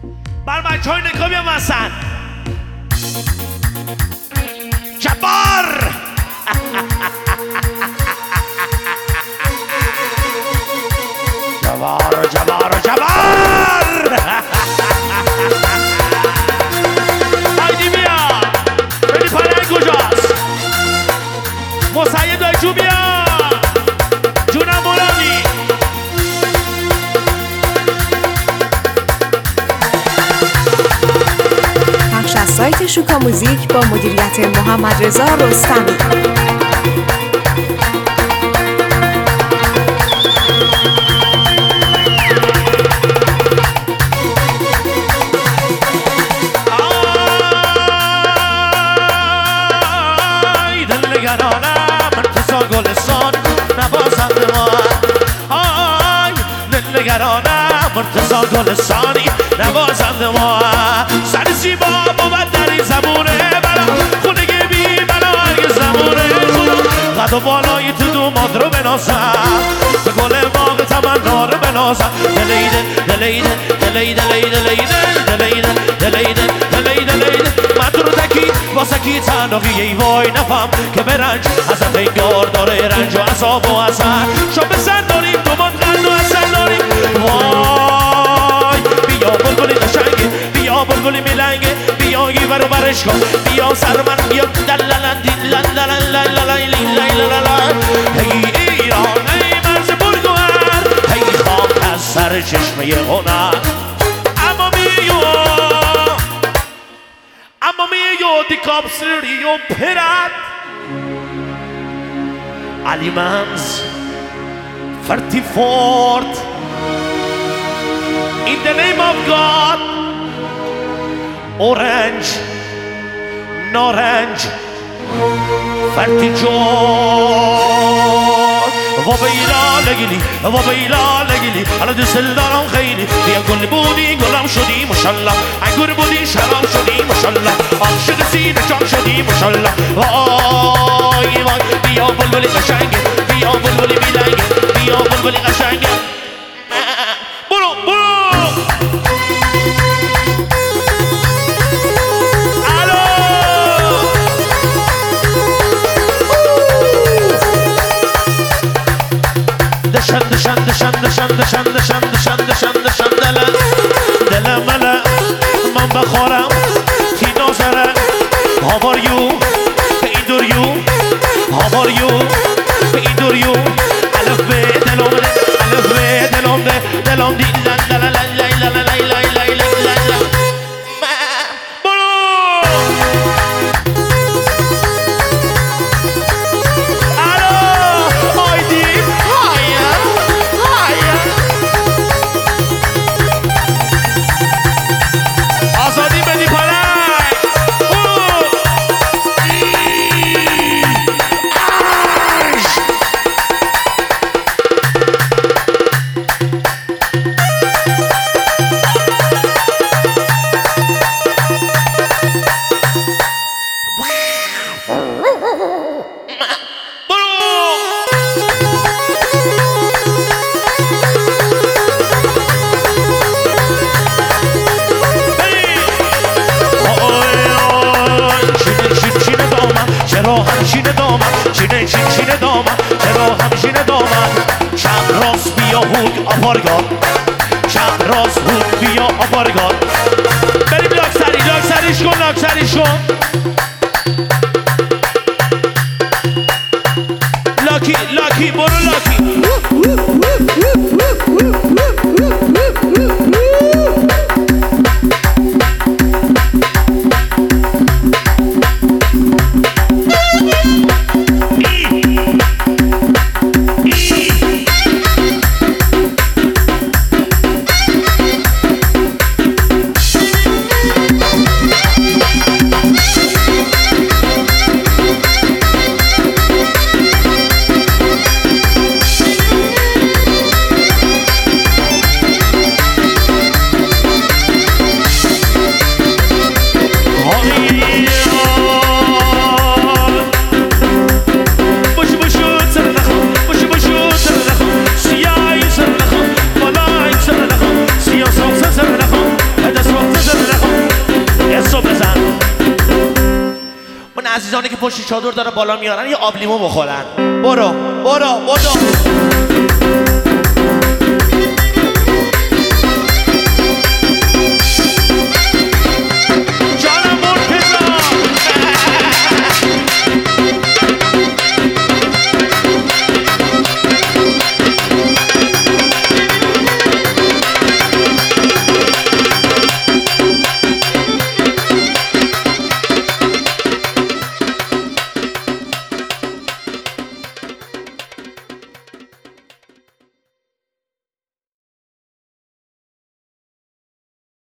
بر بچه های نکا بیان وسط. جبار جبار جبار جبار هایدی بیا. بری پلنگ کجاست؟ مسید دایجو بیا. جونم مرادی. پخش از سایت شوکا موزیک با مدیریت محمد رضا رستمی. مرتضا گلستانی نوازند ما سر زیبا بود در این زمونه بلا خونگی بی بلا هرگز زمونه خدا قد و بالای تو دو ماد رو بنازم به گل باغ تمنا رو بنازم دلیده دلیده دلیده دلیده دلیده دلیده دلیده دلیده من تو رو تکی با سکی تناقی ای وای نفهم که برنج ازت انگار داره رنج و عذاب و اثر شب بزن داریم دو ماد قند و اصل داریم وای بیا بلبلی قشنگه بیا بلبلی میلنگه بیا گی برو برش کن بیا سر من بیا دللندی هی ایران هی مرز برگوهر هی خاک از سر چشمه هنر Amma mio di kapsülio pirat Alimans Farti fort In the name of God Orange Norange Farti جور وبیلا لگیلی حالا دوست دارم خیلی بیا گل بودی گلم شدی ماشالله انگور بودی شراب شدی ماشالله عاشق سینه جان شدی ماشالله وای وای بیا بلبلی قشنگه بیا بلبلی میلنگه بیا بلبلی قشنگه برو دشن دلم ملم من بخورم کی نازره How are you پیدور یو How are you پیدور یو الف به دلم ده الف به دلم ده دلم دی لا لا لا لا لا لا لا لا لا لا شینه دامن چرا همشینه دامن چپ راست بیا هوگ آپارگان چپ راست هوگ بیا آپارگان بریم لاکسریش کن لاکی برو لاکی بزن حسو بزن. اون عزیزانی که پشت چادر داره بالا میارن یه آب لیمو بخورن. برو برو برو.